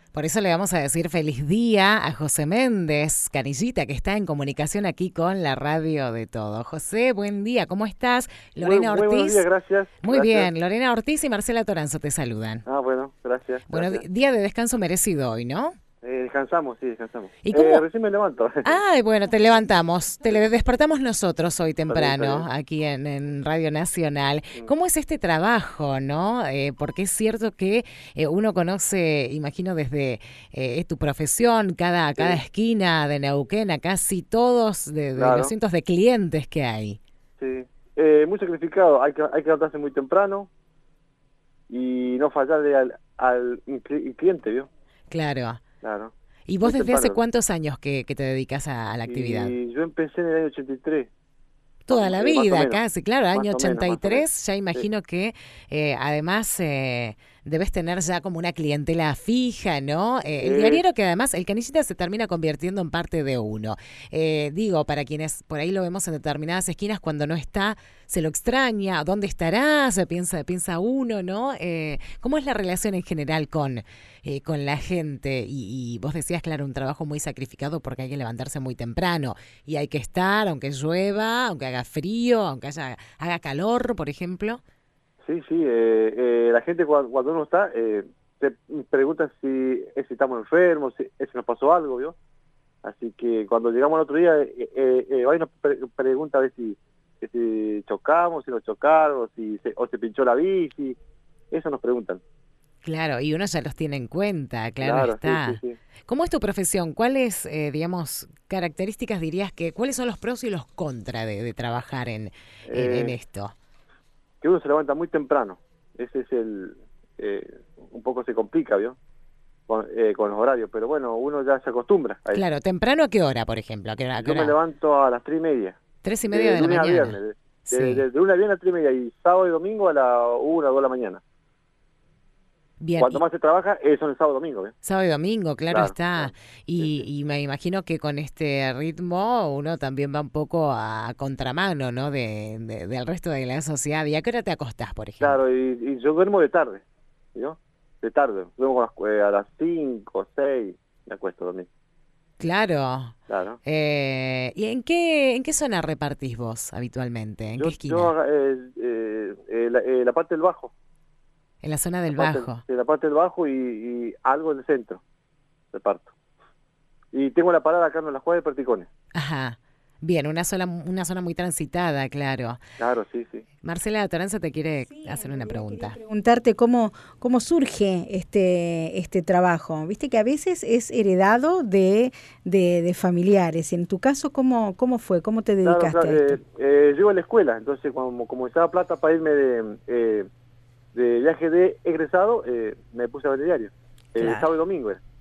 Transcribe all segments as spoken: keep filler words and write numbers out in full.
Por eso le vamos a decir feliz día a José Méndez, Canillita, que está en comunicación aquí con la radio de todo. José, buen día, ¿cómo estás? Lorena Muy, muy buenos días, Ortiz. gracias. Muy gracias. bien, Lorena Ortiz y Marcela Toranzo te saludan. Ah, bueno, gracias. Bueno, gracias. día de descanso merecido hoy, ¿no? Eh, descansamos, sí, descansamos. ¿Y Eh, cómo? recién me levanto. Ay, bueno, te levantamos, te le despertamos nosotros hoy Está bien, está temprano bien. aquí en, en Radio Nacional. Mm. ¿Cómo es este trabajo, no? Eh, porque es cierto que eh, uno conoce, imagino desde eh, tu profesión, cada, cada Sí, esquina de Neuquén, a casi todos de, de los claro, cientos de clientes que hay. sí. Eh, muy sacrificado, hay que, hay que levantarse muy temprano y no fallarle al, al cli- cliente, ¿vio? Claro. Claro, ¿Y vos muy desde hace temprano. cuántos años que, que te dedicas a, a la actividad? Y yo empecé en el año ochenta y tres, más, Toda o- la eh, más o vida, menos, casi, claro, más año o menos, ochenta y más o menos. tres, ya Sí, imagino que eh, además eh, debes tener ya como una clientela fija, ¿no? Eh, el eh, diariero que además, el Canillita se termina convirtiendo en parte de uno. Eh, digo, para quienes por ahí lo vemos en determinadas esquinas, cuando no está, se lo extraña, ¿dónde estará? Se piensa, piensa uno, ¿no? Eh, ¿cómo es la relación en general con, eh, con la gente? Y, y vos decías, claro, un trabajo muy sacrificado porque hay que levantarse muy temprano y hay que estar, aunque llueva, aunque haga frío, aunque haya, haga calor, por ejemplo. sí, sí. Eh, eh, la gente cuando, cuando uno está, eh, se pregunta si, eh, si estamos enfermos, si, eh, si nos pasó algo, ¿vio? Así que cuando llegamos al otro día, eh, eh, eh, ahí nos pre- pregunta a ver si, que si chocamos, si nos chocaron, o si se, o se pinchó la bici. Eso nos preguntan. Claro, y uno ya los tiene en cuenta, claro Claro, sí, sí, está. sí. ¿Cómo es tu profesión? ¿Cuáles, eh, digamos, características dirías que, cuáles son los pros y los contras de, de trabajar en, en, en Eh, esto? que uno se levanta muy temprano. Ese es el... eh, un poco se complica, ¿vio? Con, eh, con los horarios, pero bueno, uno ya se acostumbra a eso. Claro, ¿temprano a qué hora, por ejemplo? ¿A qué hora? ¿A qué Yo me hora? levanto a las tres y media, Tres y media de de la lunes a mañana. viernes, de, de, Sí. de lunes a viernes a tres y media, y sábado y domingo a la una o dos de la mañana. Bien, Cuanto y más se trabaja, eh, son el sábado y domingo, ¿eh? sábado y domingo, claro Claro, está. claro. Sí, Y, sí. y me imagino que con este ritmo uno también va un poco a contramano, ¿no? De, de- del resto de la sociedad. ¿Y a qué hora te acostás, por ejemplo? Claro, y, y yo duermo de tarde, ¿no? De tarde. Duermo a las, eh, a las cinco, seis, me acuesto a dormir. Claro. Claro. Eh, ¿y en qué, en qué zona repartís vos habitualmente? ¿En qué Yo, yo esquina? eh, eh, eh, la, eh, la parte del bajo, En la zona la del parte, Bajo. sí, la parte del bajo y, y algo en el centro, reparto. Y tengo la parada acá en la Juárez de Perticones. Ajá. Bien, una sola, una zona muy transitada, claro. Claro, sí, sí. Marcela Toranza te quiere Sí, en hacer una realidad quería pregunta. preguntarte cómo, cómo surge este, este trabajo. Viste que a veces es heredado de, de, de familiares. En tu caso, ¿cómo, cómo fue? ¿Cómo te Claro, dedicaste claro. a esto? Eh, eh, llego a la escuela, entonces como, como estaba plata para irme de, eh, de viaje de egresado, eh, me puse a ver el diario. Eh, Claro. sábado y domingo. era.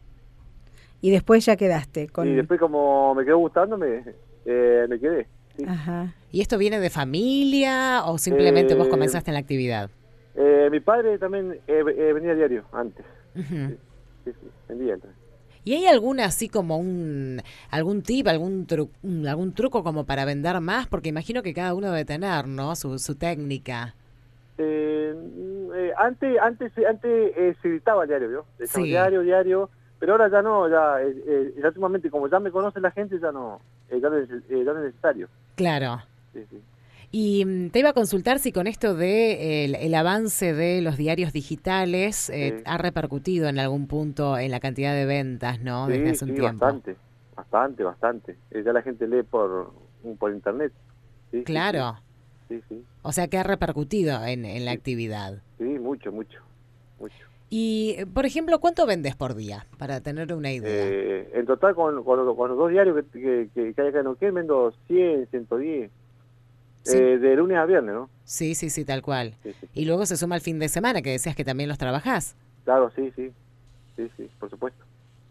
Y después ya quedaste Y con... después como me quedó gustando, me, eh, me quedé. Sí. Ajá. ¿Y esto viene de familia o simplemente vos Eh, comenzaste en la actividad? eh, mi padre también eh, eh, venía a diario antes. Ujú. Sí, sí, sí, vendía entonces. ¿Y hay alguna así como un algún tip, algún tru- un- algún truco como para vender más? Porque imagino que cada uno debe tener, ¿no? Su, su técnica. Eh, mm, eh, antes antes antes eh, se gritaba diario, ¿vio? Decíamos Sí, diario, diario, pero ahora ya no, ya, eh, eh, ya últimamente como ya me conoce la gente, ya no, eh, ya, no es, eh, ya no es necesario. claro. Sí, sí. Y mm, te iba a consultar si con esto de el, el avance de los diarios digitales eh, Sí, ha repercutido en algún punto en la cantidad de ventas, ¿no? Desde sí, hace un sí, tiempo. bastante, bastante, bastante. Eh, ya la gente lee por, por internet. Sí, sí, sí, Claro. sí, sí, O sea que ha repercutido en, en la sí, actividad. sí, mucho, mucho, mucho. Y, eh, por ejemplo, ¿cuánto vendes por día? Para tener una idea. Eh, en total, con, con, los con los dos diarios que, que, que, que hay acá en Neuquén, vendo cien, ciento diez, Sí, eh, de lunes a viernes, ¿no? sí, sí, sí, tal cual. Sí, sí, Y sí. luego se suma el fin de semana, que decías que también los trabajás. Claro, sí, sí, sí, sí, por supuesto.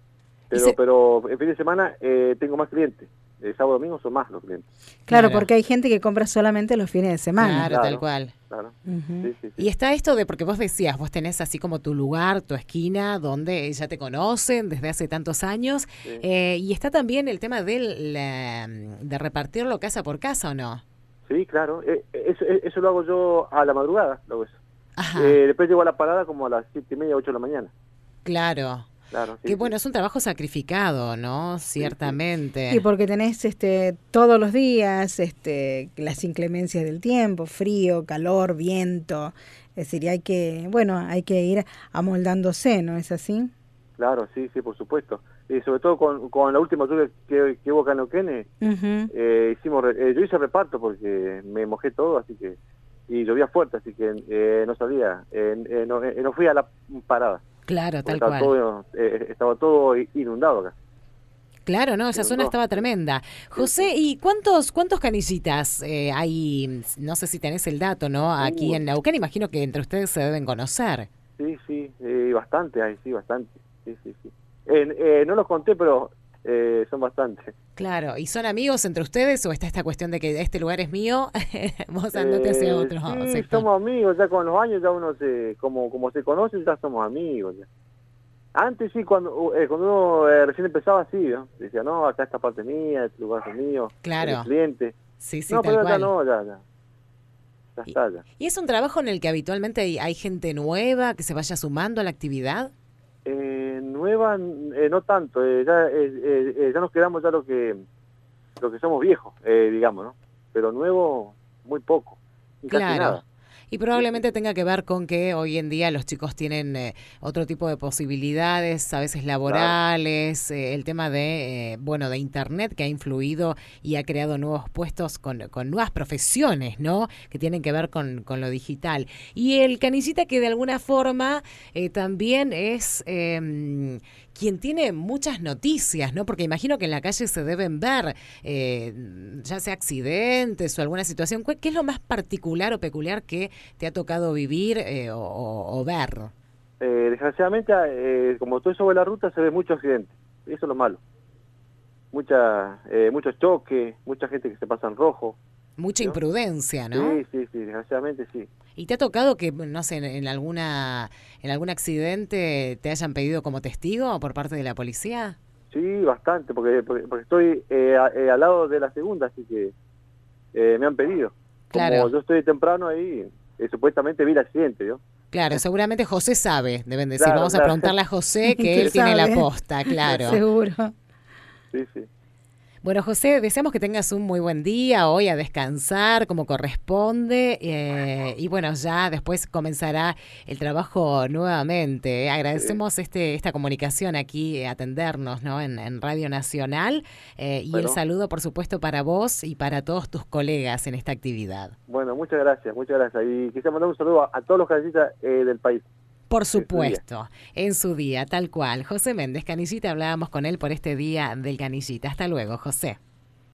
Y Pero, se- pero el fin de semana eh, tengo más clientes. El sábado y domingo son más los clientes. Claro, Claro, porque hay gente que compra solamente los fines de semana. claro, tal Claro, cual. claro. Ujú. Sí, sí, sí. Y está esto de, porque vos decías, vos tenés así como tu lugar, tu esquina, donde ya te conocen desde hace tantos años, Sí, eh, y está también el tema del, la, de repartirlo casa por casa, ¿o no? sí, claro. Eh, eh, eso, eh, eso lo hago yo a la madrugada, lo hago eso. Ajá, Eh, después llego a la parada como a las siete y media, ocho de la mañana. claro. Claro, sí, Que sí. bueno, es un trabajo sacrificado, ¿no? Ciertamente. Y porque tenés este todos los días este las inclemencias del tiempo, frío, calor, viento. Es decir, y hay que, bueno, hay que ir amoldándose, ¿no es así? Claro, sí, sí, por supuesto. Y sobre todo con, con la última lluvia que, que hubo acá en Neuquén, Ujú. eh, hicimos, re- eh, yo hice reparto porque me mojé todo, así que, y llovía fuerte, así que eh, no salía, eh, eh, no, eh, no fui a la parada, Claro, porque tal estaba cual. todo, eh, estaba todo inundado acá. Claro, no, esa zona Inundó. estaba tremenda. Sí, José, sí. ¿y cuántos cuántos canillitas eh, hay? No sé si tenés el dato, ¿no? Aquí Uh, en Neuquén, imagino que entre ustedes se deben conocer. sí, sí, eh, bastante hay, sí, bastante. Sí, sí, sí. Eh, eh, no los conté, pero eh, son bastantes. Claro, ¿y son amigos entre ustedes o está esta cuestión de que este lugar es mío, vos andate hacia Eh, otro sí, sector? somos amigos, ya con los años ya uno se, como, como se conoce, ya somos amigos. Ya. Antes sí, cuando, eh, cuando uno eh, recién empezaba así, ¿no? Decía, no, acá esta parte es mía, este lugar es mío, es el Claro, cliente. sí, sí, No, tal pero ya cual. no, ya, ya, ya Y, está, ya. y es un trabajo en el que habitualmente hay, hay gente nueva que se vaya sumando a la actividad. Eh, nueva, eh, no tanto, eh, ya, eh, eh, eh, ya nos quedamos ya lo que, lo que somos viejos, eh, digamos, ¿no? Pero nuevo, muy poco, y casi Claro. nada. Y Sí, sí, probablemente sí. tenga que ver con que hoy en día los chicos tienen eh, otro tipo de posibilidades, a veces Claro, laborales, eh, el tema de, eh, bueno, de Internet que ha influido y ha creado nuevos puestos con, con nuevas profesiones, ¿no? Que tienen que ver con, con lo digital. Y el canillita que de alguna forma eh, también es eh, quien tiene muchas noticias, ¿no? Porque imagino que en la calle se deben ver, eh, ya sea accidentes o alguna situación. ¿Cuál- ¿Qué es lo más particular o peculiar que te ha tocado vivir eh, o, o- o ver? eh, desgraciadamente, eh, como estoy sobre la ruta, se ve mucho accidente, y eso es lo malo. Mucha, eh, muchos choques, mucha gente que se pasa en rojo, Mucha ¿no? imprudencia, ¿no? Sí, sí, sí, desgraciadamente sí. ¿Y te ha tocado que, no sé, en, en alguna en algún accidente te hayan pedido como testigo por parte de la policía? Sí, bastante, porque, porque, porque estoy eh, a- eh, al lado de la segunda, así que eh, me han pedido. Como Claro, yo estoy temprano ahí, eh, supuestamente vi el accidente, ¿no? claro, seguramente José sabe, deben decir. Claro, Vamos a claro. preguntarle a José que Que él tiene la sabe, posta, claro. seguro. Sí, sí. Bueno, José, deseamos que tengas un muy buen día hoy a descansar como corresponde eh, y bueno, ya después comenzará el trabajo nuevamente. ¿eh? Sí. Agradecemos este esta comunicación aquí, eh, atendernos ¿no? en, en Radio Nacional eh, y el Bueno, saludo, por supuesto, para vos y para todos tus colegas en esta actividad. bueno, muchas gracias, muchas gracias. Y quisiera mandar un saludo a, a todos los canillitas eh, del país Por en su día. supuesto, en su día, tal cual. José Méndez Canillita, hablábamos con él por este día del Canillita. Hasta luego, José.